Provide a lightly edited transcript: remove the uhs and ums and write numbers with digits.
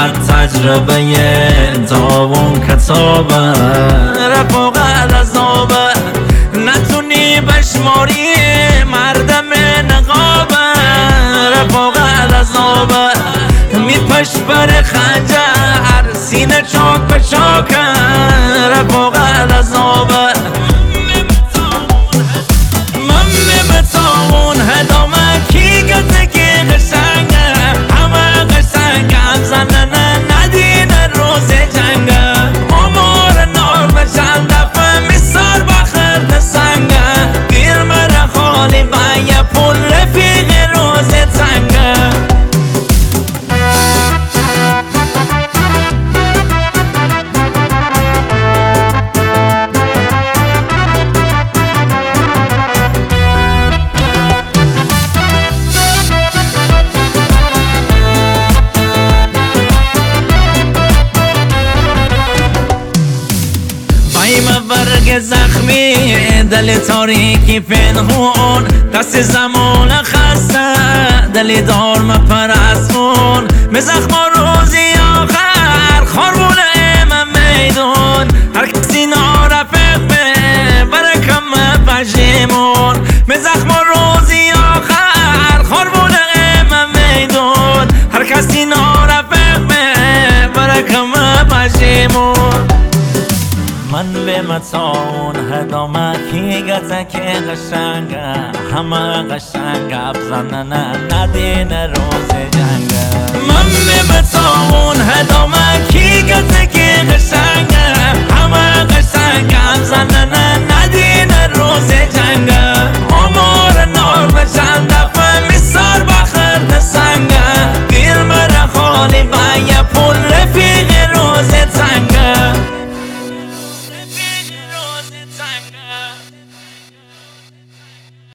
هر تجربه داوون کتابه رفاق عذابه نتونی بشماری مردم نقابه رفاق عذابه میپش بر خنجر سینه چاک به چاکه رفاق عذابه من بتاون هدامه کی گته کی قشنگه همه قشنگم زننه ندین روز جنگه امور نار بشن دفعه میسار بخرد سنگه گیر مره خالی و یه پول رفیق روز تنگه برگ زخمی دل تاریکی پنهون دست زمان خسته دلی دار مپرستون به زخم روزی آخر خاربون من میدون هر کسی نارفق به برکم پشیمون به زخم روزی آخر خاربون من میدون هر کسی نارفق به برکم پشیمون من به متاون هدامه کی گته که قشنگه همه قشنگه بزننه ندین روز جنگه من به